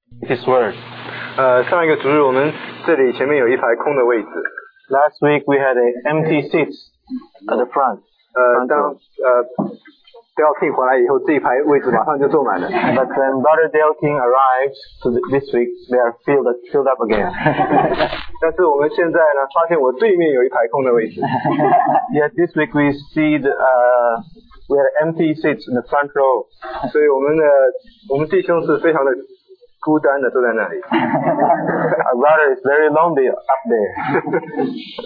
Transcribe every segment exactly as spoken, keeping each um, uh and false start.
His word. 呃，上一个主日我们这里前面有一排空的位置。 Last week we had a empty seats at the front. 呃，当呃 Dale King 回来以后，这一排位置马上就坐满了。 But when Brother Dale King arrived to the, this week, they are filled filled up again. 但是我们现在呢，发现我对面有一排空的位置。 Yet this week we see the, uh, we had empty seats in the front row. 所以我们的我们弟兄是非常的孤单的坐在那里。 Our brother is very lonely up there.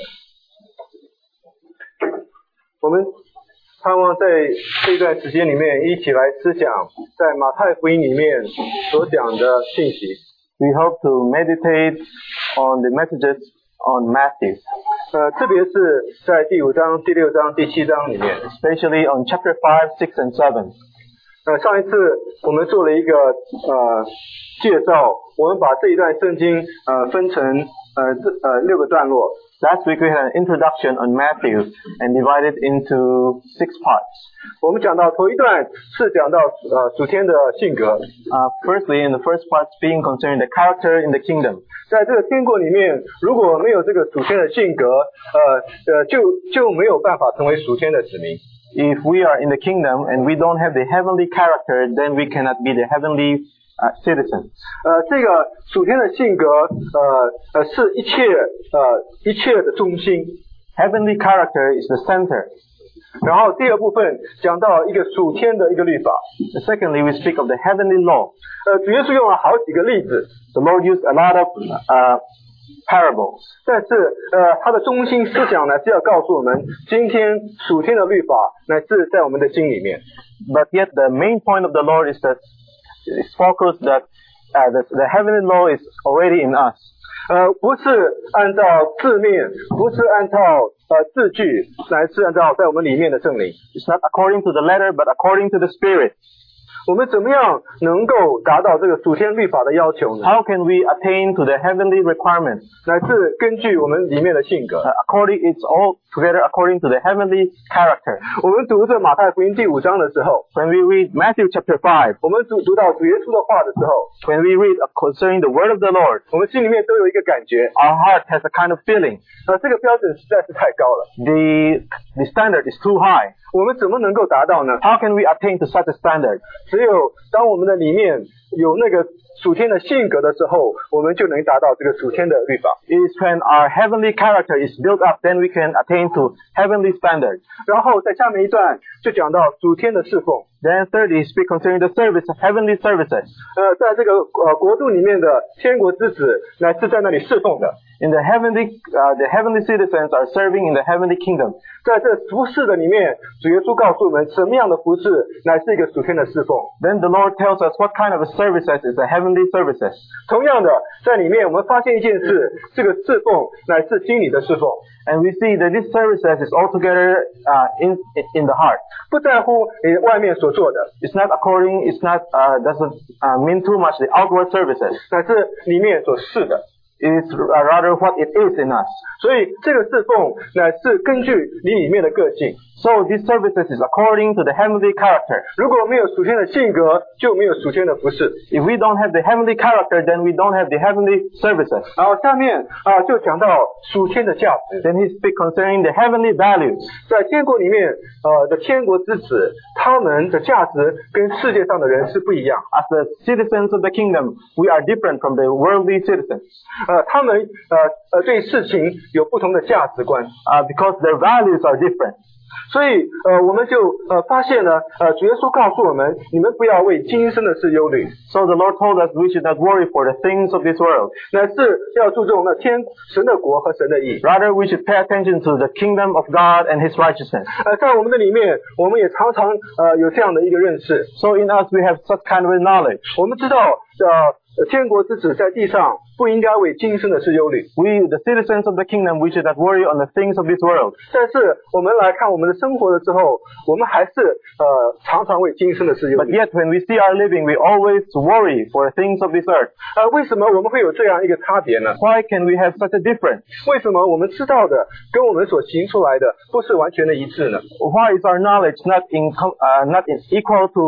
我们盼望在这段时间里面一起来思想在马太福音里面所讲的信息。 We hope to meditate on the messages on Matthew. 呃，特别是在第五章、第六章、第七章里面 especially on chapter five, six, and seven. 呃，上一次我们做了一个呃介绍，我们把这一段圣经呃分成呃这呃六个段落。 Last week we had an introduction on Matthew and divided into six parts. 我们讲到头一段是讲到呃属天的性格。 Uh, firstly, in the first part, being concerning the character in the kingdom. 在这个天国里面，如果没有这个属天的性格，呃呃，就就没有办法成为属天的子民。 If we are in the kingdom and we don't have the heavenly character, then we cannot be the heavenly uh, citizens. 呃，这个属天的性格，呃呃，是一切呃一切的中心。 Heavenly character is the center. 然后第二部分讲到一个属天的一个律法。 Secondly, we speak of the heavenly law. 呃，主耶稣用了好几个例子。 The Lord used a lot of uh, parables. 但是呃，它的中心思想呢是要告诉我们，今天属天的律法乃是在我们的心里面。 But yet the main point of the Lord is that it's focused that uh, the, the heavenly law is already in us. 呃，不是按照字面，不是按照呃字句，乃是按照在我们里面的圣灵。 It's not according to the letter, but according to the Spirit. 我们怎么样能够达到这个属天律法的要求呢？ How can we attain to the heavenly requirements? 乃是根据我们里面的性格。 Uh, according, it's all together according to the heavenly character. 我们读这马太福音第五章的时候， When we read Matthew chapter five, 我们读读到主耶稣的话的时候， when we read concerning the word of the Lord, 我们心里面都有一个感觉， our heart has a kind of feeling. 呃，这个标准实在是太高了。 The, the standard is too high. 我们怎么能够达到呢？ How can we attain to such a standard? 只有当我们的里面有那个属天的性格的时候，我们就能达到这个属天的律法。 It is when our heavenly character is built up, then we can attain to heavenly standard. 然后在下面一段就讲到属天的侍奉。 Then thirdly, speak concerning the service of heavenly services. 呃，在这个呃国度里面的天国之子乃是在那里侍奉的。 In the heavenly, uh, the heavenly citizens are serving in the heavenly kingdom. 在这服侍的里面，主耶稣告诉我们什么样的服侍乃是一个属天的侍奉。 Then the Lord tells us what kind of a services is the heavenly services. 同样的，在里面我们发现一件事，这个侍奉乃是心里的侍奉。 And we see that this services is altogether uh, in in the heart. 不在乎你外面所做的。 It's not according, it's not, uh, doesn't uh, mean too much the outward services. 乃是里面所示的。 It is rather what it is in us. 所以这个侍奉乃是根据你里面的个性。 So this services is according to the heavenly character. 如果没有属天的性格，就没有属天的服侍。 If we don't have the heavenly character, then we don't have the heavenly services. 然后下面啊就讲到属天的价值。 Then he speaks concerning the heavenly values. 在天国里面，呃的天国之子，他们的价值跟世界上的人是不一样。 As the citizens of the kingdom, we are different from the worldly citizens. 呃，他们呃呃对事情有不同的价值观。 Uh, because their values are different. 所以呃我们就呃发现呢，呃主耶稣告诉我们，你们不要为今生的事忧虑。 So the Lord told us we should not worry for the things of this world. 乃是要注重那天神的国和神的义。 Rather, we should pay attention to the kingdom of God and His righteousness. 呃，在我们的里面，我们也常常呃有这样的一个认识。 So in us we have such kind of a knowledge. 我们知道呃天国之子在地上不应该为今生的事忧虑。 We, the citizens of the kingdom, we should not worry on the things of this world. 但是我们来看我们的生活的时候，我们还是呃常常为今生的事忧 But 虑。 yet when we see our living, we always worry for the things of this earth. 呃，为什么我们会有这样一个差别呢？ Why can we have such a difference? 为什么我们知道的跟我们所行出来的不是完全的一致呢？ Why is our knowledge not in, uh, not in equal to what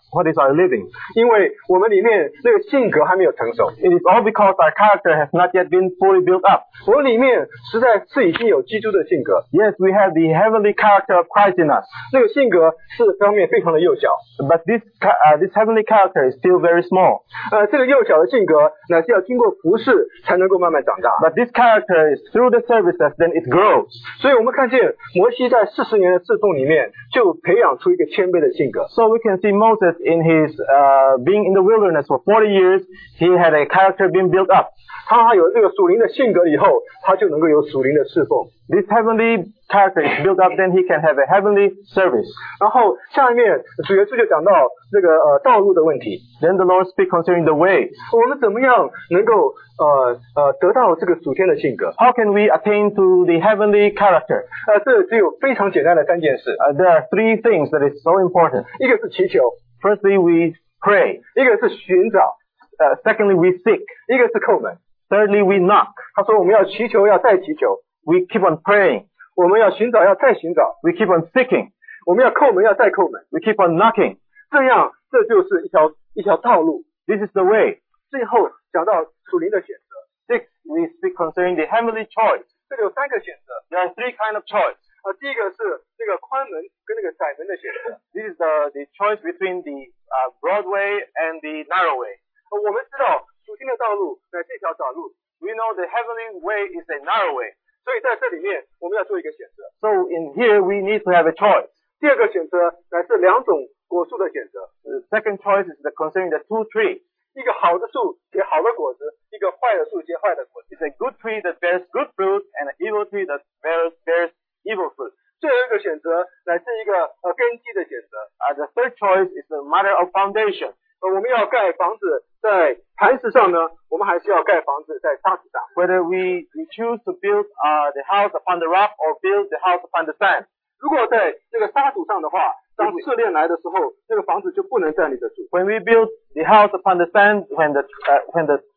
what is our living. 因为我们里面那个性格还没有成熟， It is all because our character has not yet been fully built up. 我们里面实在是已经有基督的性格， Yes, we have the heavenly character of Christ in us, 那个性格是方面非常的幼小， but this ca- uh, this heavenly character is still very small. 呃，这个幼小的性格乃是要经过服侍才能够慢慢长大。 But this character is through the services, then it grows. 所以我们看见摩西在四十年的侍奉里面，就培养出一个谦卑的性格。 So we can see Moses in his uh, being in the wilderness for forty years, he had a character being built up. 他有这个属灵的性格以后，他就能够有属灵的侍奉。 This heavenly character is built up, then he can have a heavenly service. 然后下面主耶稣就讲到这个呃道路的问题， Then the Lord speaks concerning the way. 我们怎么样能够呃呃得到这个属天的性格？ How can we attain to the heavenly character? 呃，这只有非常简单的三件事， Uh, there are three things that is so important. 一个是祈求， Firstly, we pray. 一个是寻找， Uh, secondly, we seek. 一个是叩门。 Thirdly, we knock. 他说我们要祈求，要再祈求， We keep on praying. 我们要寻找，要再寻找， We keep on seeking. 我们要叩门，要再叩门。 We keep on knocking. 这样，这就是一条一条道路。 This is the way. 最后讲到属灵的选择， Six, we speak concerning the heavenly choice. 这里有三个选择。 There are three kind of choice. 啊，第一个是这个宽门跟那个窄门的选择。 This is the, the choice between the uh, broad way and the narrow way. 呃我们知道属天的道路乃是一条窄路， We know the heavenly way is a narrow way. 所以在这里面我们要做一个选择。 So in here, we need to have a choice. 第二个选择乃是两种果树的选择， The second choice is the concerning the two trees. 一个好的树结好的果子，一个坏的树结坏的果子。 It's a good tree that bears good fruit and an evil tree that bears, bears evil fruit. 最后一个选择乃是一个呃根基的选择。 Uh, the third choice is the matter of foundation. 呃，我们要盖房子在磐石上呢，我们还是要盖房子在沙土上。 Whether we, we choose to build uh, the house upon the rock or build the house upon the sand. 如果在这个沙土上的话，当试炼来的时候，那个房子就不能站立得住。 When we build the house upon the sand, when the uh, when the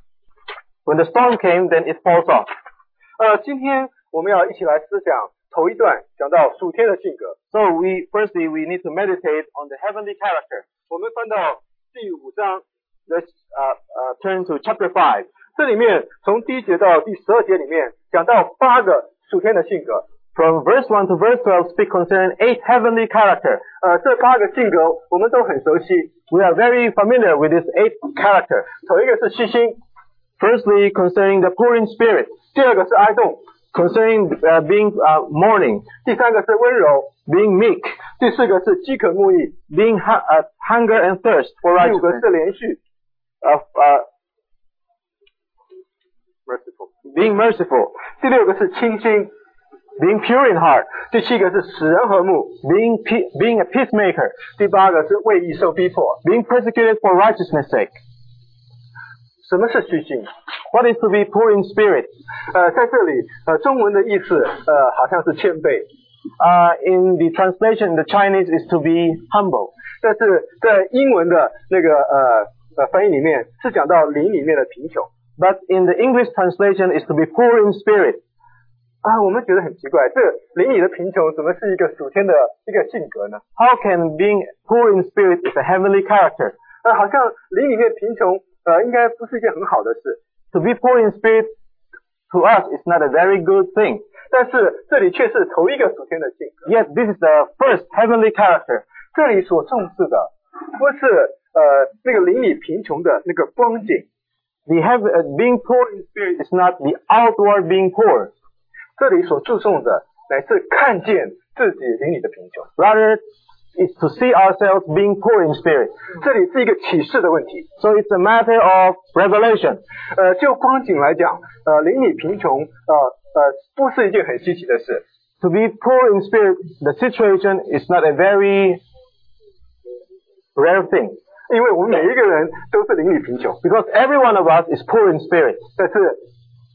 when the storm came, then it falls off. 呃，今天我们要一起来思想头一段讲到属天的性格。 So we firstly we need to meditate on the heavenly character. 我们翻到第五章， Let's uh, uh, turn to chapter five. 这里面从第一节到第十二节里面讲到八个属天的性格。 From verse one to verse twelve, speak concerning eight heavenly character. 呃，这八个性格我们都很熟悉。 We are very familiar with this eight character. 头一个是虚心， Firstly, concerning the poor in spirit. 第二个是哀动， Concerning uh, being uh, mourning, 第三个是温柔， being meek, 第四个是饥渴慕义， being hu- uh, hunger and thirst for 第五个 righteousness, 是连续， of uh, merciful， being merciful, 第六个是清心， being pure in heart, 第七个是使人和睦， being pe- being a peacemaker, 第八个是为义受逼迫。 being persecuted for righteousness' sake. 什么是虚心？ What is to be poor in spirit? 呃，在这里，呃，中文的意思，呃，好像是谦卑， Uh, in the translation, the Chinese is to be humble. 但是在英文的那个呃呃翻译里面是讲到灵里面的贫穷。 But in the English translation, is to be poor in spirit. 啊，我们觉得很奇怪，这灵里的贫穷怎么是一个属天的一个性格呢？ How can being poor in spirit is a heavenly character? 呃，好像灵里面贫穷，呃，应该不是一件很好的事。 To be poor in spirit to us is not a very good thing. 但是这里却是头一个属天的性格。 Yet this is the first heavenly character. 这里所重视的不是呃那个灵里贫穷的那个光景， The heav- uh, being poor in spirit is not the outward being poor. 这里所注重的乃是看见自己灵里的贫穷。 Rather, it's to see ourselves being poor in spirit. 这里是一个启示的问题。 So it's a matter of revelation. 呃，就光景来讲，呃，灵里贫穷，呃呃，不是一件很稀奇的事。 To be poor in spirit, the situation is not a very rare thing. 因为我们每一个人都是灵里贫穷， Because every one of us is poor in spirit. 但是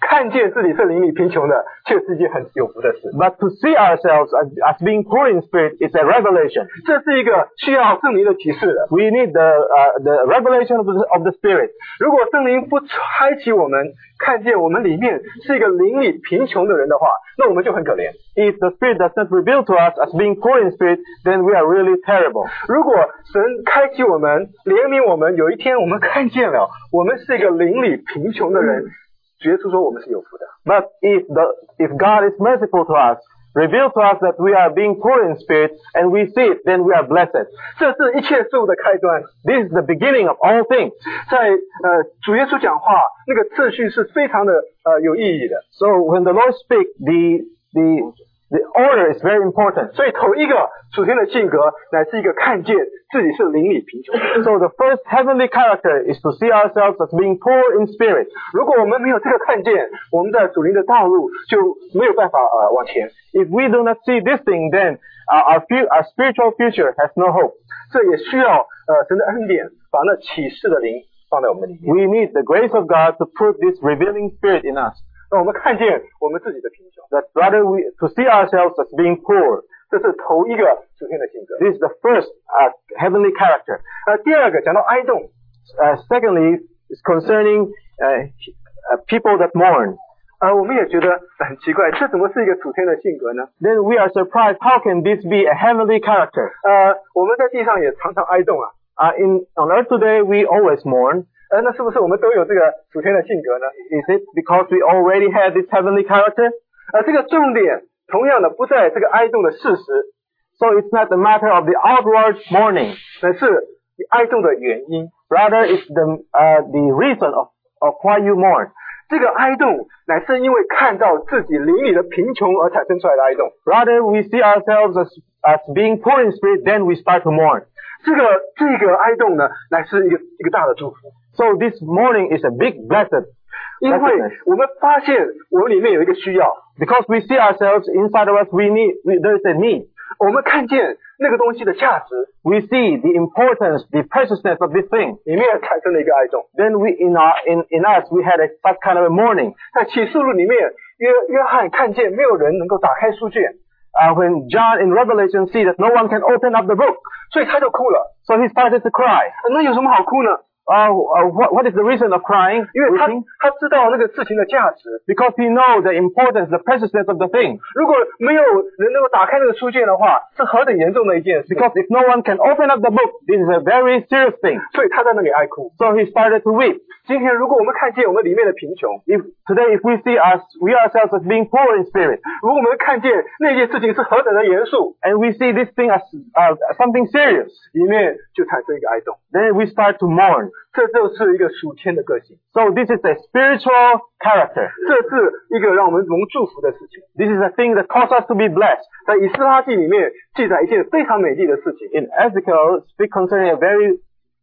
看见自己是灵里贫穷的，却是一件很有福的事。 But to see ourselves as, as being poor in spirit is a revelation. 这是一个需要圣灵的启示的。 We need the, uh, the revelation of the, of the Spirit. 如果圣灵不开启我们，看见我们里面是一个灵里贫穷的人的话，那我们就很可怜。 If the Spirit does not reveal to us as being poor in spirit, then we are really terrible. 如果神开启我们，怜悯我们，有一天我们看见了，我们是一个灵里贫穷的人，主耶稣说我们是有福的。 But if the, if God is merciful to us, reveal to us that we are being poor in spirit, and we see it, then we are blessed. 这是一切事物的开端。 This is the beginning of all things. 在呃主耶稣讲话，那个次序是非常的呃有意义的。 So when the Lord speaks, the, the, the order is very important. 所以头一个属天的性格，乃是一个看见自己是灵里贫穷。 So the first heavenly character is to see ourselves as being poor in spirit. 如果我们没有这个看见，我们在属灵的道路就没有办法呃往前。 If we do not see this thing, then our, our, fu- our spiritual future has no hope. 这也需要呃神的恩典，把那启示的灵放在我们里面。 We need the grace of God to put this revealing spirit in us. 让我们看见我们自己的贫穷。 That rather we, to see ourselves as being poor. 这是头一个属天的性格。 This is the first uh, heavenly character. 呃，第二个讲到哀动， Uh, secondly, is concerning uh, uh, people that mourn. 呃，我们也觉得很奇怪，这怎么是一个属天的性格呢？ Then we are surprised, how can this be a heavenly character? 呃，我们在地上也常常哀动啊。 Uh, in, on earth today, we always mourn. 呃，那是不是我们都有这个属天的性格呢？ Is it because we already have this heavenly character? 呃，这个重点同样的不在这个哀动的事实， So it's not a matter of the outward mourning. 乃是你哀动的原因。 Rather, it's the, uh, the reason of, of why you mourn. 这个哀动乃是因为看到自己灵里的贫穷而产生出来的哀动。 Rather, we see ourselves as, as being poor in spirit, then we start to mourn. 这个这个哀动呢，乃是一个一个大的祝福。 So this mourning is a big blessing. 因为我们发现我们里面有一个需要， Because we see ourselves inside of us, we need, we, there is a need. 我们看见那个东西的价值， We see the importance, the preciousness of this thing. 里面产生了一个哀动。 Then we, in our, in, in us, we had a, such kind of a mourning. 在启示录里面，约约翰看见没有人能够打开书卷， Uh, when John in Revelation see that no one can open up the book, 所以他就哭了。 so he started to cry. 那有什么好哭呢？ Uh, uh, what, what is the reason of crying? 因为他 Weeping? 他知道那个事情的价值。 Because he knows the importance, the preciousness of the thing. 如果没有人能够打开那个书卷的话，是何等严重的一件事。 Because if no one can open up the book, this is a very serious thing. 所以他在那里哀哭。 So he started to weep. 今天如果我们看见我们里面的贫穷， If today, if we see us, we ourselves as being poor in spirit, 如果我们看见那件事情是何等的严肃， and we see this thing as uh, something serious, 里面就产生一个哀动。 then we start to mourn. 这就是一个属天的个性， So this is a spiritual character. 这是一个让我们蒙祝福的事情。 This is a thing that causes us to be blessed. 在以斯拉记里面记载一件非常美丽的事情。 In Ezekiel, speak concerning a very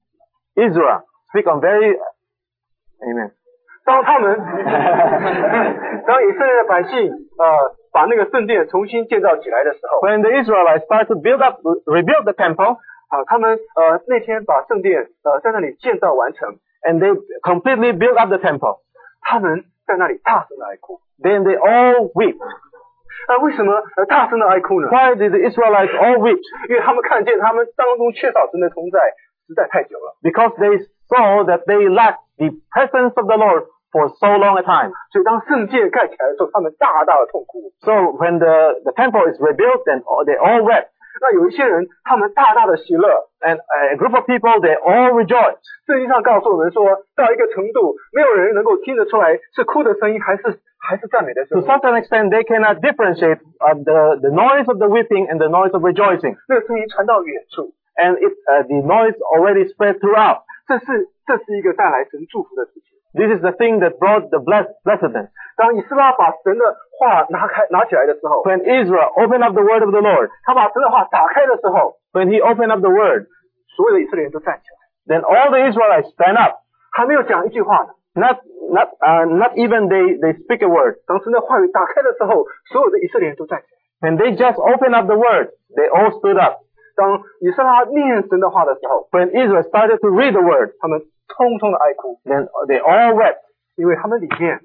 Israel, speak on very, amen. 当他们当以色列的百姓呃把那个圣殿重新建造起来的时候， When the Israelites start to build up, rebuild the temple, 啊，他们呃那天把圣殿呃在那里建造完成， and they completely build up the temple, 他们在那里大声的哀哭。 then they all weep. 啊，为什么呃大声的哀哭呢？ Why did the Israelites all weep? 因为他们看见他们当中缺少神的同在实在太久了， Because they saw that they lacked the presence of the Lord for so long a time. 所以当圣殿盖起来的时候，他们大大的痛哭。 So when the, the temple is rebuilt, then all- they all wept. 那有一些人，他们大大的喜乐。 And a group of people, they all rejoiced. 圣经上告诉我们说，到一个程度，没有人能够听得出来是哭的声音，还是还是赞美的声 To 音。 such an extent, they cannot differentiate uh, the, the noise of the weeping and the noise of rejoicing. 那个声音传到远处， And it, uh, the noise already spread throughout. 这是这是一个带来神祝福的事情。 This is the thing that brought the bless, blessedness. 当以斯拉把神的话拿开拿起来的时候， When Israel opened up the word of the Lord, 他把神的话打开的时候， when he opened up the word, 所有的以色列人都站起来， then all the Israelites stand up. 还没有讲一句话呢。 Not, not, uh, not even they, they speak a word. 当神的话语打开的时候，所有的以色列人都站起来。 When they just opened up the word, they all stood up. 当以色列念神的话的时候， When Israel started to read the word, 他们通通的哀哭， then they all wept. 因为他们里面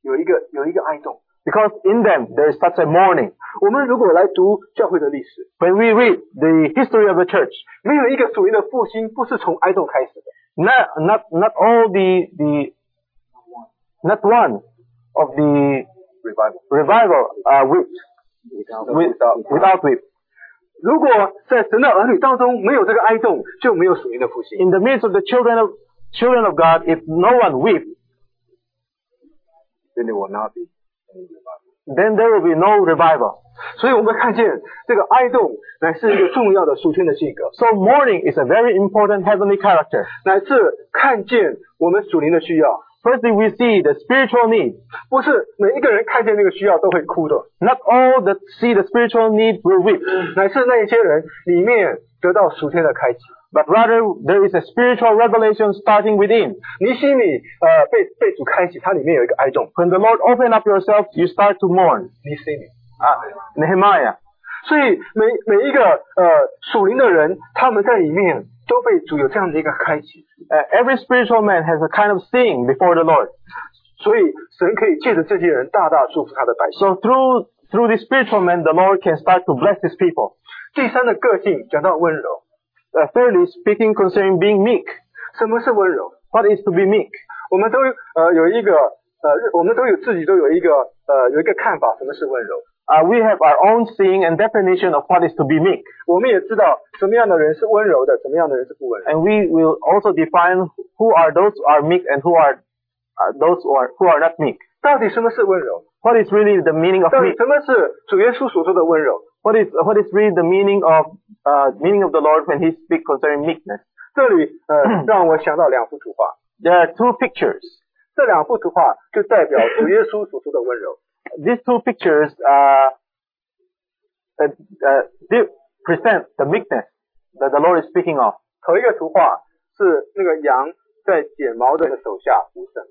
有一个有一个哀动。 Because in them there is such a mourning. 我们如果来读教会的历史， When we read the history of the church, 没有一个属灵的复兴不是从哀动开始的。 not not not all the the not one of the revival revival uh, wept without without weep. 如果在神的儿女当中没有这个哀动，就没有属灵的复兴。 In the midst of the children of children of God, if no one weep, then there will not be. then there will be no revival. 所以我们看见这个哀动乃是一个重要的属天的性格， So mourning is a very important heavenly character. 乃是看见我们属灵的需要。 Firstly, we see the spiritual need. 不是每一个人看见那个需要都会哭的， Not all that see the spiritual need will weep, 乃是那一些人里面得到属天的开启。 but rather there is a spiritual revelation starting within. 你心里呃被被主开启，它里面有一个哀动。 When the Lord open up yourself, you start to mourn. 你心里， Uh, Nehemiah. 所以每每一个呃属灵的人，他们在里面都被主有这样的一个开启。 Uh, every spiritual man has a kind of sing before the Lord. 所以神可以借着这些人大大祝福他的百姓。 So through through the spiritual man, the Lord can start to bless His people. 第三的个性讲到温柔， Uh, thirdly, speaking concerning being meek. 什么是温柔？ What is to be meek? 我们都呃有一个呃我们都有自己都有一个呃有一个看法，什么是温柔？ Uh, we have our own seeing and definition of what is to be meek. 我们也知道什么样的人是温柔的，什么样的人是不温柔。 And we will also define who are those who are meek and who are uh, those who are who are not meek. 到底什么是温柔？ What is really the meaning of 到底 meek? 什么是主耶稣所说的温柔？ What is what is really the meaning of uh, meaning of the Lord when He speaks concerning meekness? 这里呃让我想到两幅图画， There are two pictures. 这两幅图画就代表主耶稣所说的温柔。 These two pictures uh, uh, uh, they present the meekness that the Lord is speaking of. 头一个图画是那个羊在剪毛的手下无声，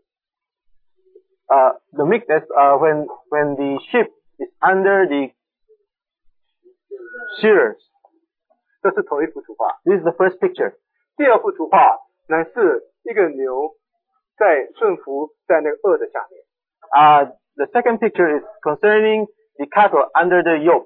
Uh, the meekness uh, when when the sheep is under the shearers. 这是头一幅图画。 This is the first picture. 第二幅图画乃是一个牛在顺服在那个轭的下面。 Uh, the second picture is concerning the cattle under the yoke.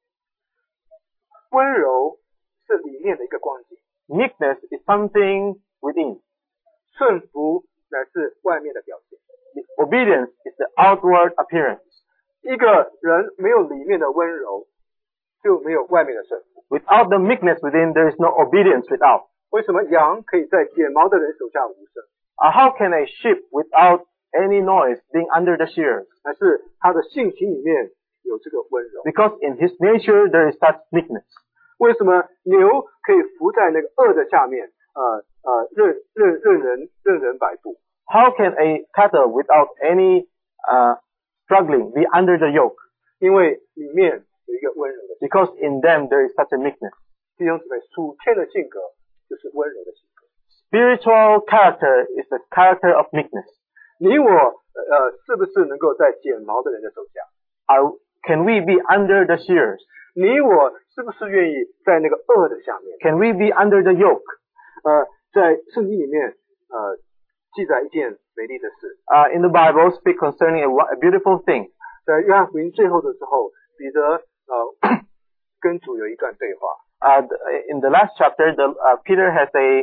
温柔是里面的一个光景， Meekness is something within. 顺服乃是外面的表现。 The obedience is the outward appearance. 一个人没有里面的温柔，就没有外面的顺服。 Without the meekness within, there is no obedience without. 为什么羊可以在剪毛的人手下无声？ Uh, how can a sheep without any noise being under the shears? 乃是他的性情里面有这个温柔。 Because in his nature there is such meekness. 为什么牛可以伏在那个轭的下面，呃呃，任任任人任人摆布？ How can a cattle without any uh, struggling be under the yoke? 因为里面有一个温柔的性。 Because in them there is such a meekness. 弟兄姊妹，属天的性格就是温柔的性格。 Spiritual character is the character of meekness. 你我呃是不是能够在剪毛的人的手下？ Are, can we be under the shears? 你我是不是愿意在那个轭的下面？ Can we be under the yoke? 呃，在圣经里面呃记载一件美丽的事， Uh, in the Bible, speak concerning a, a beautiful thing. 在约翰福音最后的时候，彼得呃跟主有一段对话。 Uh, in the last chapter, the, uh, Peter has a,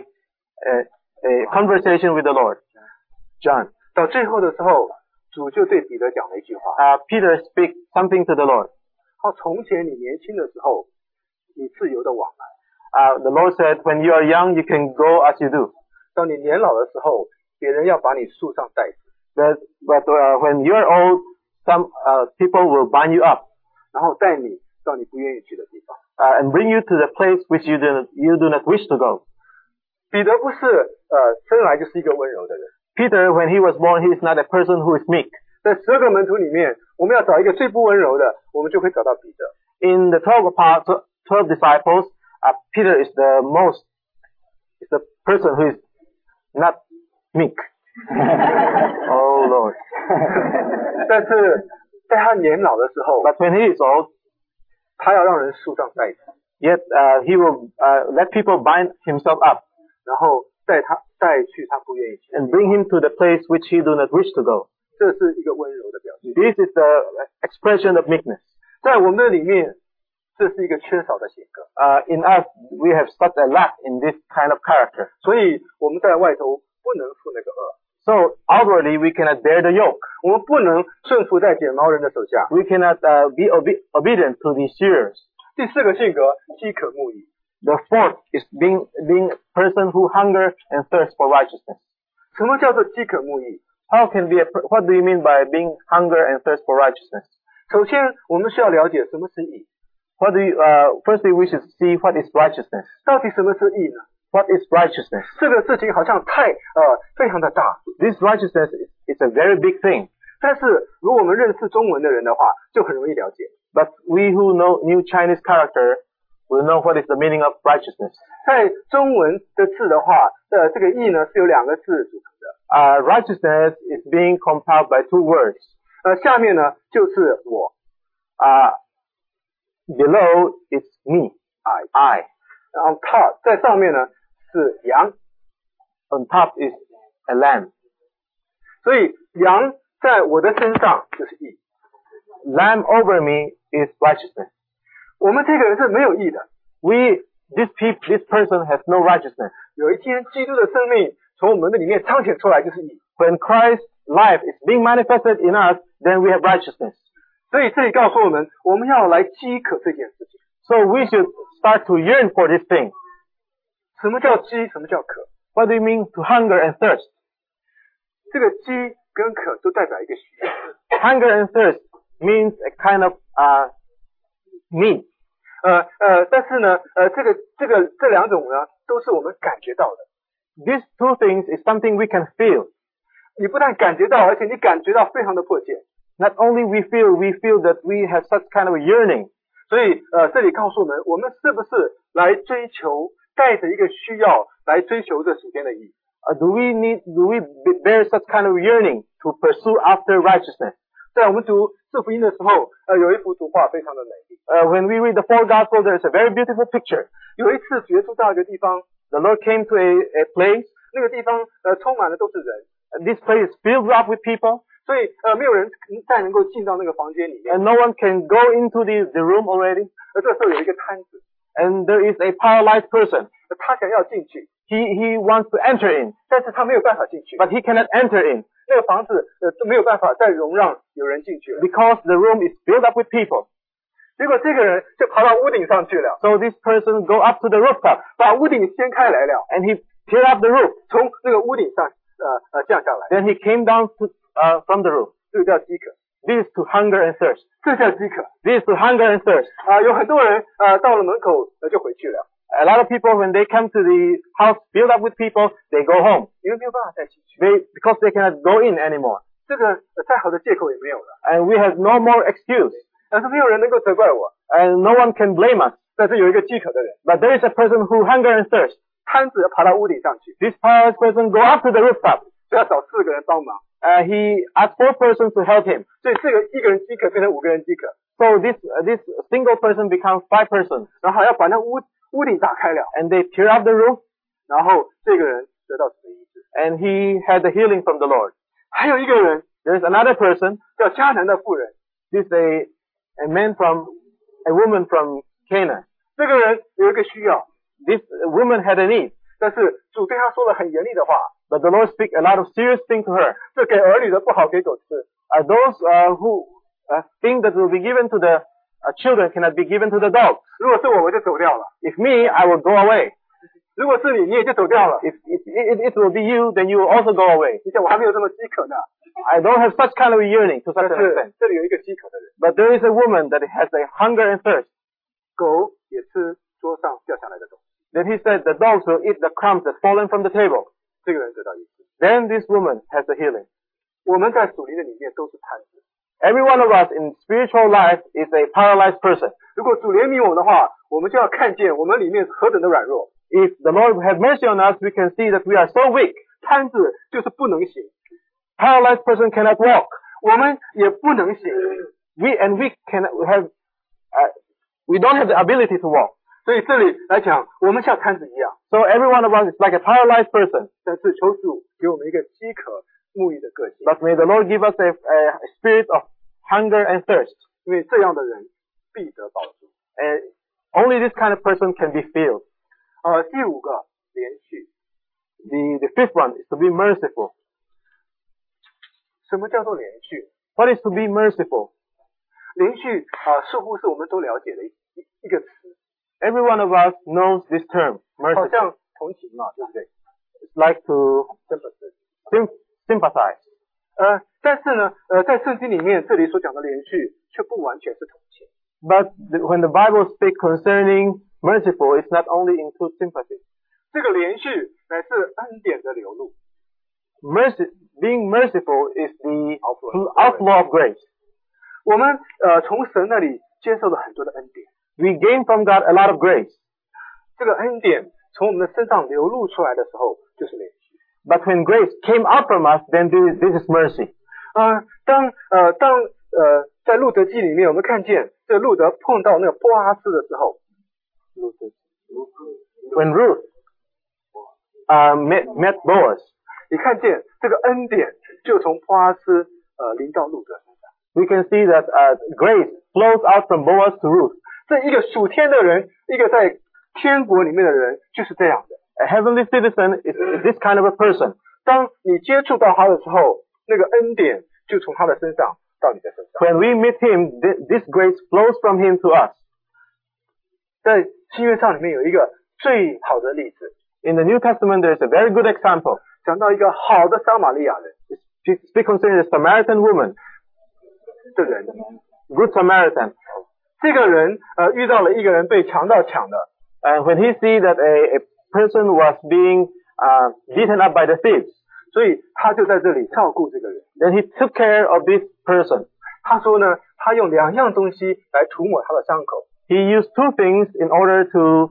a a conversation with the Lord. John. 到最后的时候，主就对彼得讲了一句话： Uh, Peter speaks something to the Lord. 他从前你年轻的时候，你自由的往来； Uh, the Lord said, when you are young, you can go as you do. 当你年老的时候，别人要把你束上带子， But, but uh, when you are old, some uh, people will bind you up 然后带你到你不愿意去的地方。 uh, and bring you to the place which you do not, you do not wish to go. 彼得不是呃生来就是一个温柔的人。 Peter, when he was born, he is not a person who is meek. 在十二个门徒里面，我们要找一个最不温柔的，我们就会找到彼得。 In the twelve apostles, twelve disciples, uh, Peter is the most, is the person who is not meek. Oh Lord. 但是在他年老的时候， But when he is old, 他要让人束上带子， yet uh, he will uh, let people bind himself up 然后带他带去他不愿意去。 and bring him to the place which he do not wish to go. 这是一个温柔的表现。 This is the expression of meekness. 在我们的里面，这是一个缺少的性格。 Uh, in us, we have such a lack in this kind of character. 所以我们在外头不能负那个恶， So outwardly, we cannot bear the yoke. 我们不能顺服在剪毛人的手下。 We cannot uh, be obe- obedient to the shearers. 第四个性格，饥渴慕义。 The fourth is being being a person who hunger and thirst for righteousness. 什么叫做饥渴慕义？ How can be a, per- what do you mean by being hunger and thirst for righteousness? 首先，我们需要了解什么是义。 What do you, uh, firstly, we should see what is righteousness. 到底什么是义呢？ What is righteousness? 这个事情好像太呃非常的大， This righteousness is, is a very big thing. 但是如果我们认识中文的人的话，就很容易了解。 But we who know New Chinese character will know what is the meaning of righteousness. 在中文的字的话，呃，这个义呢是由两个字组成的。 Uh, righteousness is being compiled by two words. 呃，下面呢就是我 Uh, below is me, I， I. 然后 top 在上面呢是羊， On top is a lamb. 所以羊在我的身上就是义。 Lamb over me is righteousness. 我们这个人是没有义的。 We, this peop, this person has no righteousness. 有一天，基督的生命从我们的里面彰显出来，就是义。 When Christ's life is being manifested in us, then we have righteousness. 所以这里告诉我们，我们要来饥渴这件事情。 So we should start to yearn for this thing. 什么叫饥？什么叫渴？ What do you mean to hunger and thirst? 这个饥跟渴都代表一个需要。 Hunger and thirst means a kind of uh, need. 呃呃，但是呢，呃，这个这个这两种呢，都是我们感觉到的。 These two things is something we can feel. 你不但感觉到，而且你感觉到非常的迫切。 Not only we feel, we feel that we have such kind of a yearning. 所以呃，这里告诉我们，我们是不是来追求，带着一个需要来追求这属天的义？ Uh, do we need, do we bear such kind of yearning to pursue after righteousness? 在我们读四福音的时候，呃，有一幅图画非常的美丽。 Uh, when we read the four Gospels, there is a very beautiful picture. 有一次，主耶稣到一个地方， The Lord came to a, a place. 那个地方呃充满了都是人， And this place is filled up with people, 所以呃没有人再能够进到那个房间里面。 and no one can go into the, the room already. 而这时候有一个摊子， And there is a paralyzed person. 他想要进去， He, he wants to enter in, 但是他没有办法进去。 but he cannot enter in 那个房子呃都没有办法再容让有人进去了。 because the room is filled up with people. 结果这个人就爬到屋顶上去了， So this person go up to the rooftop, 把屋顶掀开来了， and he tear up the roof. 从那个屋顶上呃呃降下来， Then he came down to, uh, from the roof. 这个叫饥渴， This is to hunger and thirst. 这叫饥渴 This is to hunger and thirst. 啊、有很多人呃到了门口呃就回去了， A lot of people, when they come to the house filled up with people, they go home. 因为没有办法再进去， They, because they cannot go in anymore. 这个、呃、再好的借口也没有了， And we have no more excuse. 但是没有人能够责怪我。 And no one can blame us. 但是有一个饥渴的人， But there is a person who hunger and thirst. 摊子爬到屋顶上去， This paralyzed person go up to the rooftop. 就要找四个人帮忙， Uh, he asked four persons to help him. 所以这个一个人饥渴变成五个人饥渴， So this, uh, this single person becomes five persons. 然后要把那屋屋顶打开了， And they tear up the roof, 然后这个人得到神的医治。 and he had the healing from the Lord. 还有一个人 There's another person. 叫迦南的妇人， This is a, a man from, a woman from Canaan. 这个人有一个需要， This woman had a need, 但是主对他说了很严厉的话， but the Lord speak a lot of serious things to her. 这给儿女的不好给狗吃。 Uh, those uh, who uh, think that will be given to the uh, children cannot be given to the dogs. 如果是我，我就走掉了； If me, I will go away. 如果是你，你也就走掉了。 If, if it, it will be you, then you will also go away. 你想我还没有这么饥渴呢， I don't have such kind of a yearning to 但 such an 是 extent. 这里有一个饥渴的人， But there is a woman that has a hunger and thirst. 狗也吃桌上掉下来的东西， Then he said the dogs will eat the crumbs that fallen from the table. 这个人得到医治。 Then this woman has the healing. 我们在属灵的里面都是瘫子， Every one of us in spiritual life is a paralyzed person. 如果主怜悯我们的话，我们就要看见我们里面何等的软弱。 If the Lord have mercy on us, we can see that we are so weak. 瘫子就是不能行， Paralyzed person cannot walk. 我们也不能行， We and we can have, uh, we don't have the ability to walk. 所以这里来讲，我们像瘫子一样。 So every one of us is like a paralyzed person. 但是求主给我们一个饥渴沐浴的个性。 But may the Lord give us a, a spirit of hunger and thirst. 因为这样的人必得饱足。 And only this kind of person can be filled. 呃，第五个连续。 The, the fifth one is to be merciful. 什么叫做连续？ What is to be merciful? 连续啊、呃，似乎是我们都了解的一一一个词， Every one of us knows this term, 好 merciful. 像同情嘛，对不对？ It's like to sim- sympathize. 呃，但是呢，呃，在圣经里面这里所讲的连续，却不完全是同情。 But the, when the Bible speaks concerning merciful, it's not only include sympathy. 这个连续乃是恩典的流露。 Mercy, being merciful is the outflow of grace. 我们呃从神那里接受了很多的恩典， We gain from God a lot of grace. 这个恩典从我们的身上流露出来的时候，就是连续。 But when grace came out from us, then this, this is mercy. 呃，当呃当呃在路德记里面，我们看见这路德碰到那个波阿斯的时候， When Ruth uh, met, met Boaz, 你看见这个恩典就从波阿斯呃临到路德身上。 we can see that uh, grace flows out from Boaz to Ruth. 这一个属天的人，一个在天国里面的人，就是这样的。 A heavenly citizen is, is this kind of a person. 当你接触到他的时候，那个恩典就从他的身上到你的身上。 When we meet him, th- this grace flows from him to us. 在新约上里面有一个最好的例子， In the New Testament, there's a very good example. 讲到一个好的撒玛利亚人 Speak concerning the Samaritan woman, 的人， good Samaritan. 这个人呃遇到了一个人被强盗抢了， And when he see that a, a person was being uh, beaten up by the thieves, 所以他就在这里照顾这个人。 then he took care of this person. 他说呢，他用两样东西来涂抹他的伤口， He used two things in order to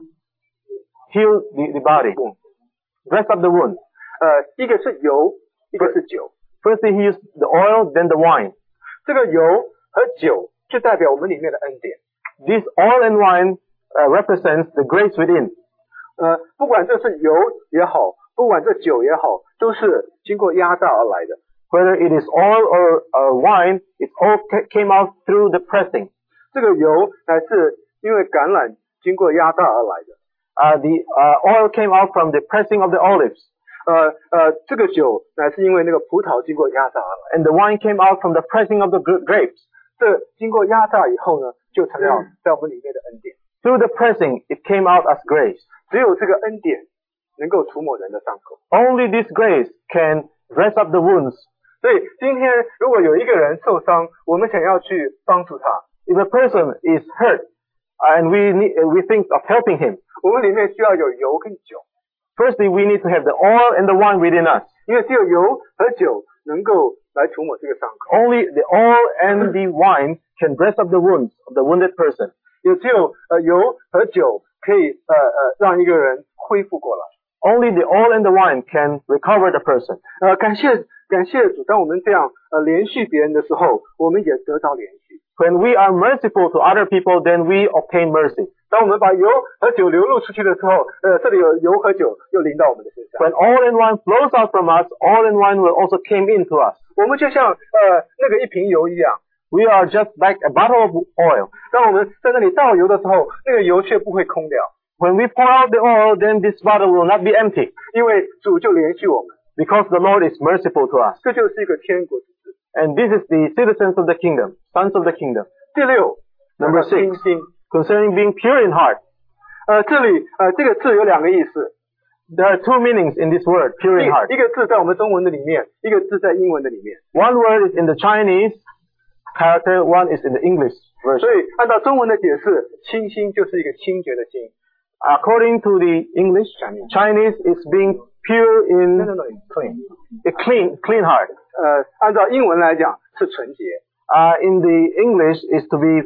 heal the, the body, dress up the wound. 呃，一个是油，一个是酒。 Firstly, he used the oil, then the wine. 这个油和酒就代表我们里面的恩典。 This oil and wine uh, represents the grace within. 呃，不管这是油也好，不管这酒也好，都是经过压榨而来的。 Whether it is oil or uh, wine, it all ca- came out through the pressing. 这个油乃是因为橄榄经过压榨而来的。 Uh, the uh, oil came out from the pressing of the olives, 呃呃，这个酒乃是因为那个葡萄经过压榨而来。 and the wine came out from the pressing of the gr- grapes. 这经过压榨以后呢，就成了在我们里面的恩典。 Through the pressing, it came out as grace. 只有这个恩典能够涂抹人的伤口。 Only this grace can dress up the wounds. 所以今天如果有一个人受伤，我们想要去帮助他， If a person is hurt and we need, we think of helping him, 我们里面需要有油跟酒， firstly we need to have the oil and the wine within us. 因为只有油和酒能够来涂抹这个伤口。 Only the oil and the wine can dress up the wounds of the wounded person. 也只有呃油和酒可以呃呃让一个人恢复过来。 Only the oil and the wine can recover the person. 呃，感谢感谢主，当我们这样呃连续别人的时候，我们也得到连续。 When we are merciful to other people, then we obtain mercy. 当我们把油和酒流露出去的时候，呃，这里有油和酒又淋到我们的身上。 When oil and wine flows out from us, oil and wine will also came into us. 我们就像呃那个一瓶油一样， We are just like a bottle of oil. 当我们在那里倒油的时候，那个油却不会空掉， When we pour out the oil, then this bottle will not be empty, 因为主就连续我们。 because the Lord is merciful to us. 这就是一个天国之子。 And this is the citizens of the kingdom, sons of the kingdom. 第六 Number 清 six, 心。 concerning being pure in heart. 呃，这里呃这个字有两个意思， There are two meanings in this word, pure in heart. 一个字在我们中文的里面，一个字在英文的里面。 One word is in the Chinese character, one is in the English 所 version. 以按照中文的解释，清心就是一个清洁的心。 According to the English, Chinese is being pure in No, no, no, clean. a clean, clean heart. 呃，按照英文来讲是纯洁。 Uh, in the English is to be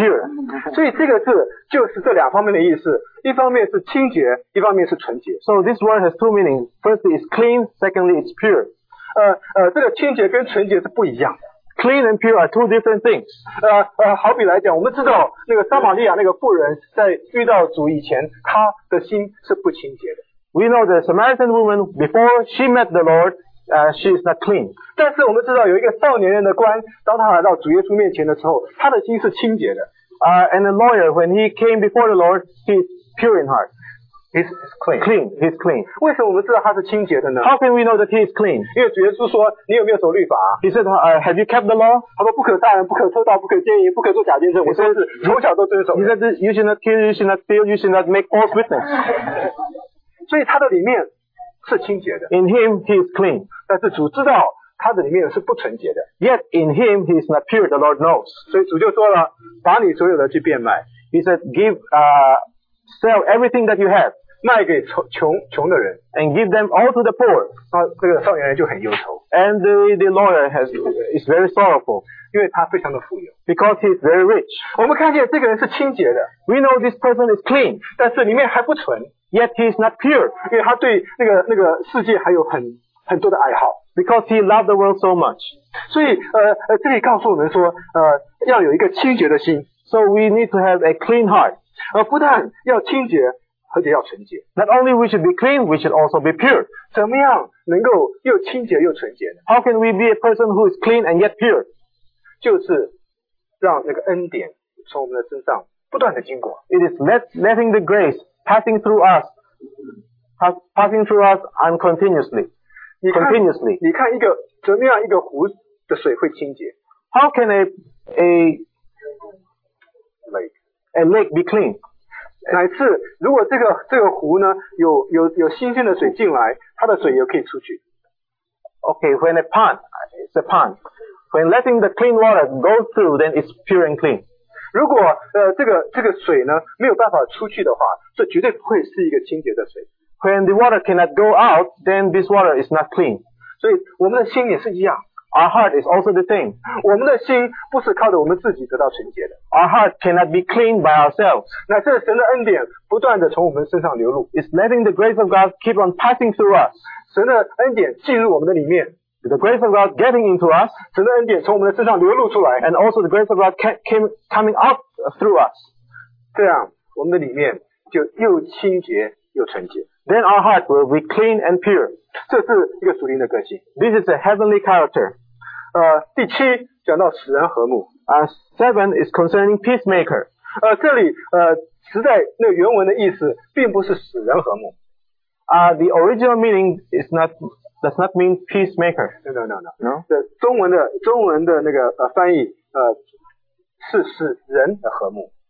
pure. 所以这个字就是这两方面的意思，一方面是清洁，一方面是纯洁。 So this word has two meanings. Firstly, it's clean. Secondly, it's pure. 呃呃，这个清洁跟纯洁是不一样的。 Clean and pure are two different things. 呃呃，好比来讲，我们知道那个撒玛利亚那个妇人在遇到主以前，她的心是不清洁的。 We know the Samaritan woman, before she met the Lord, uh, she is not clean. 但是我们知道有一个少年人的官，当他来到主耶稣面前的时候，他的心是清洁的。 Uh, and the lawyer, when he came before the Lord, he is pure in heart. He's clean. Clean. He's clean. 为什么我们知道他是清洁的呢？ How can we know that he is clean? 因为主耶稣说：“你有没有守律法？” He said, uh, have you kept the law? 他说：“不可杀人，不可偷盗，不可奸淫，不可做假见证。”我说是从小都遵守 He 的。 said, you should not kill, you should not steal, you should not make false witness. 所以他的里面是清洁的， In him, he is clean. 但是主知道他的里面是不纯洁的， Yet in him, he is not pure, the Lord knows. 所以主就说了：“把你所有的去变卖， He said, give, uh, sell everything that you have 卖给穷穷穷的人。 and give them all to the poor. ” 那这个少年人就很忧愁， And the, the lawyer has, is very sorrowful 因为他非常的富有。 because he is very rich. 我们看见这个人是清洁的， We know this person is clean, 但是里面还不纯， yet he is not pure 因为他对那个那个世界还有很很多的爱好。 because he loved the world so much. 所以呃呃，这里告诉我们说，呃，要有一个清洁的心， So we need to have a clean heart. 呃，不但要清洁，而且要纯洁。 Not only we should be clean, we should also be pure. 怎么样能够又清洁又纯洁呢？ How can we be a person who is clean and yet pure? 就是让那个恩典从我们的身上不断的经过。 It is let, letting the grace passing through us, pass, passing through us uncontinuously. 你看， Continuously. 你看一个怎么样一个湖的水会清洁 How can a, a, ？lake a lake be clean? 乃至如果这个这个湖呢有有有新鲜的水进来，它的水也可以出去。 Okay, when a pond, it's a pond. When letting the clean water go through, then it's pure and clean. 如果呃这个这个水呢没有办法出去的话，这绝对不会是一个清洁的水。 When the water cannot go out, then this water is not clean. 所以我们的心也是一样， Our heart is also the same. 我们的心不是靠着我们自己得到纯洁的， Our heart cannot be cleaned by ourselves. 乃是神的恩典不断的从我们身上流露， It's letting the grace of God keep on passing through us. 神的恩典进入我们的里面， The grace of God getting into us, 神的恩典从我们的身上流露出来， and also the grace of God ca- came, coming out through us. 这样我们的里面就又清洁又纯洁。 Then our heart will be clean and pure. 这是一个属灵的个性。 This is a heavenly character. 呃，第七讲到使人和睦， Uh, seven is concerning peacemaker. 呃，这里呃实在那个原文的意思并不是使人和睦 Uh, the original meaning is not does not mean peacemaker. ，no no no no， No? 这中文的中文的那个呃翻译呃是使人的和睦。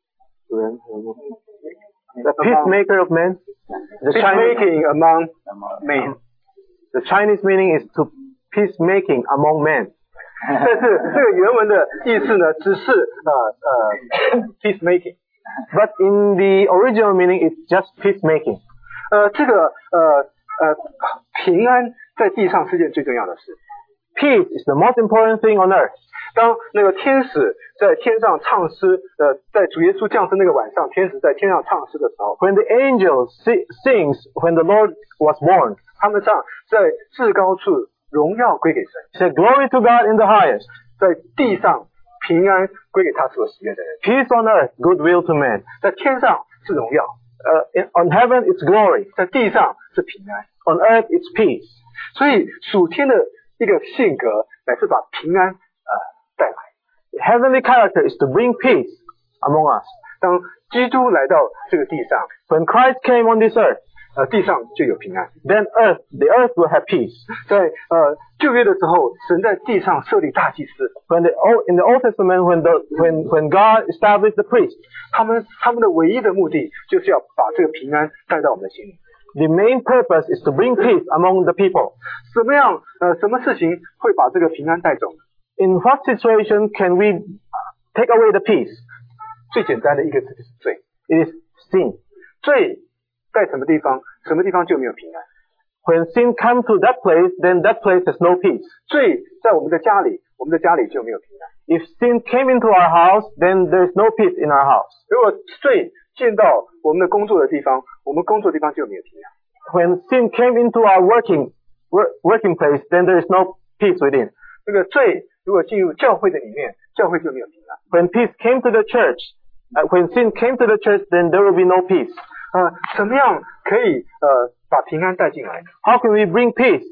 The peacemaker of men. The Chinese, Peacemaking among men， the Chinese meaning is to peacemaking among men. 但是这个原文的意思呢，只是呃呃 peacemaking， But in the original meaning, it's just peacemaking. 呃这个呃呃平安在地上是件最重要的事。 Peace is the most important thing on earth. 当那个天使在天上唱诗，呃，在主耶稣降生那个晚上，天使在天上唱诗的时候， When the angel si- sings when the Lord was born, 他们唱在至高处荣耀归给神， say glory to God in the highest, 在地上平安归给他所喜悦的人， peace on earth, goodwill to men. 在天上是荣耀， Uh, in- on heaven, it's glory. 在地上是平安。 On earth, it's peace. 所以属天的一个性格，乃是把平安呃带来。 Heavenly character is to bring peace among us. 当基督来到这个地上， When Christ came on this earth, 呃，地上就有平安。 then earth, the earth will have peace. 在呃旧约的时候，神在地上设立大祭司， When the old, in the Old Testament, when the when when God established the priest, 他们他们的唯一的目的就是要把这个平安带到我们的心里。 the main purpose is to bring peace among the people. 怎么样？呃，什么事情会把这个平安带走呢？ In what situation can we take away the peace? 最简单的一个字就是罪。 It is sin. 罪在什么地方，什么地方就没有平安。 When sin comes to that place, then that place has no peace. 罪在我们的家里，我们的家里就没有平安。 If sin came into our house, then there is no peace in our house. 如果罪进到我们的工作的地方，我们工作的地方就没有平安。 When sin came into our working work, working place, then there is no peace within. 那个罪如果进入教会的里面，教会就没有平安。 When peace came to the church, uh, when sin came to the church, then there will be no peace. 呃，怎么样可以呃把平安带进来呢？ How can we bring peace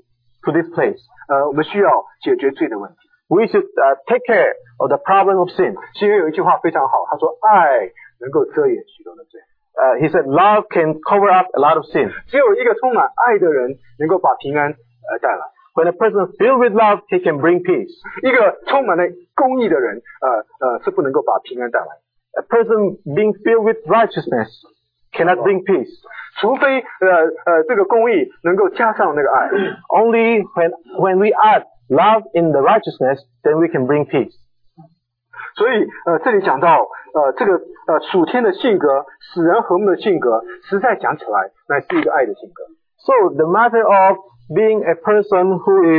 to this place. 呃，我们需要解决罪的问题。 We should uh, take care of the problem of sin. 新约有一句话非常好，他说爱能够遮掩许多的罪。 Uh, he said love can cover up a lot of sin. 只有一个充满爱的人能够把平安呃带来。 When a person is filled with love, he can bring peace. 一个充满了公义的人，呃呃是不能够把平安带来。 A person being filled with righteousness cannot bring peace. 除非呃呃这个公义能够加上那个爱。 Only when when we add love in the righteousness, then we can bring peace. 所以呃这里讲到呃这个呃属天的性格，使人和睦的性格，实在讲起来乃是一个爱的性格。 So the matter of being a person who is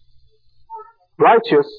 righteous,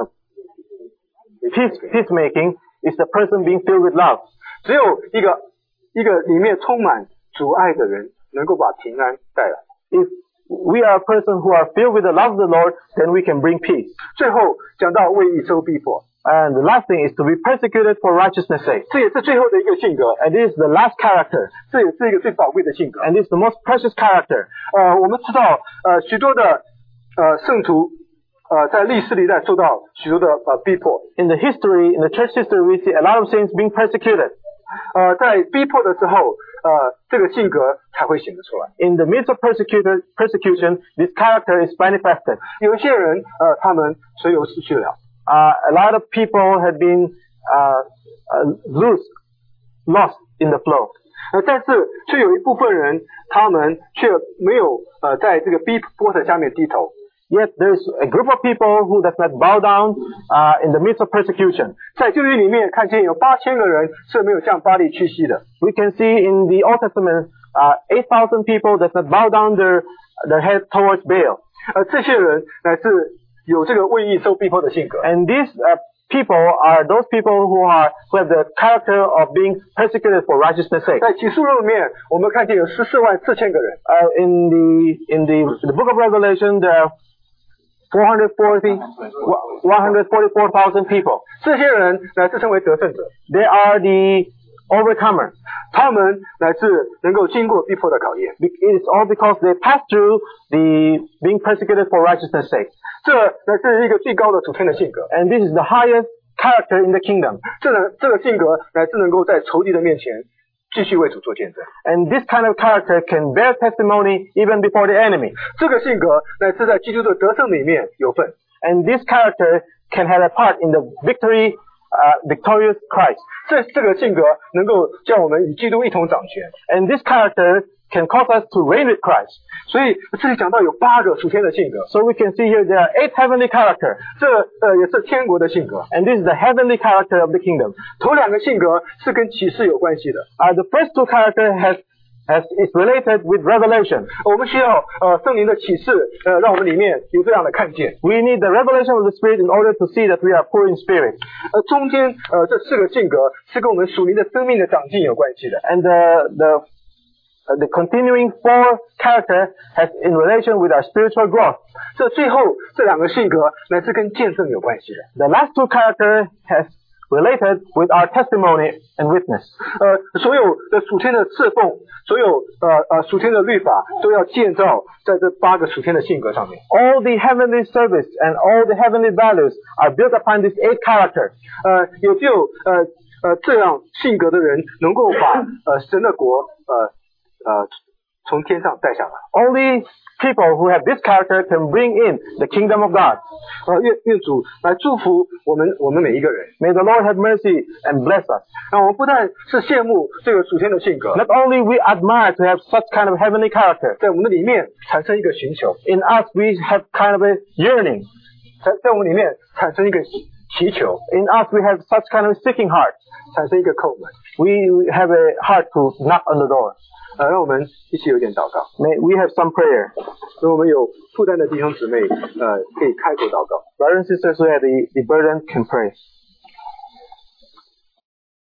peace, peacemaking, is the person being filled with love. 只有一个一个里面充满主爱的人，能够把平安带来。 If we are a person who are filled with the love of the Lord, then we can bring peace. 最后讲到为义受逼迫， And the last thing is to be persecuted for righteousness' sake. 这也是最后的一个性格， And this is the last character. 这也是一个最宝贵的性格。 And this is the most precious character. 呃，我们知道，呃，许多的呃圣徒，呃，在历史历代受到许多的呃逼迫。 In the history, in the church history, we see a lot of saints being persecuted. 呃，在逼迫的时候，呃，这个性格才会显得出来。 In the midst of persecuted, persecution, this character is manifested. 有一些人，呃，他们随流失去了。 Uh, a lot of people have been uh, uh, loose, lost in the flow. 呃，但是却有一部分人，他们却没有呃在这个逼迫的下面低头。 Yet there is a group of people who does not bow down uh, in the midst of persecution. 在旧约里面看见有八千个人是没有向巴力屈膝的。 We can see in the Old Testament uh, eight thousand people does not bow down their their head towards Baal. 呃，这些人乃是有这个为义受逼迫的性格。 And these uh, people are those people who are who have the character of being persecuted for righteousness' sake. 在启示录里面，我们看见有十四万四千个人。 Uh, in the in the the book of Revelation, there are four hundred forty, one hundred forty-four thousand people. 这些人乃是称为得胜者， They are the overcomers. 他们乃是能够经过逼迫的考验。 It is all because they pass through the being persecuted for righteousness' sake. 这乃是一个最高的主天的性格。 And this is the highest character in the kingdom. 这呢，这个性格乃是能够在仇敌的面前继续为主做见证。 And this kind of character can bear testimony even before the enemy. 这个性格乃是在基督的得胜里面有份。 And this character can have a part in the victory, uh, victorious Christ. 这这个性格能够叫我们与基督一同掌权。 And this character can cause us to reign with Christ. 所以这里讲到有八个属天的性格， So we can see here there are eight heavenly characters. 这呃也是天国的性格。 And this is the heavenly character of the kingdom. 头两个性格是跟启示有关系的。 Uh, the first two characters has, has, is related with revelation. 我们需要呃圣灵的启示，呃让我们里面有这样的看见。 We need the revelation of the Spirit in order to see that we are poor in spirit. 呃中间呃这四个性格是跟我们属灵的生命的长进有关系的。 And the, the, uh, the continuing four character has in relation with our spiritual growth. 这最后这两个性格乃是跟见证有关系的。 The last two character has related with our testimony and witness. 呃，所有的属天的侍奉，所有呃呃属天的律法，都要建造在这八个属天的性格上面。 All the heavenly service and all the heavenly values are built upon this eight character. 呃，也只有呃呃这样性格的人，能够把呃神的国呃呃从天上带下来。 Only people who have this character can bring in the kingdom of God. 呃，愿愿主来祝福我们我们每一个人。 May the Lord have mercy and bless us. 那我们不但是羡慕这个属天的性格， Not only we admire to have such kind of heavenly character, 在我们的里面产生一个寻求， in us we have kind of a yearning. 在在我们里面产生一个祈求， In us we have such kind of seeking heart. 产生一个叩门。 We have a heart to knock on the door. 呃，让我们一起有点祷告。 May we have some prayer. 所以我们有负担的弟兄姊妹，呃，可以开口祷告。 Brothers and sisters who have the, the burden can pray.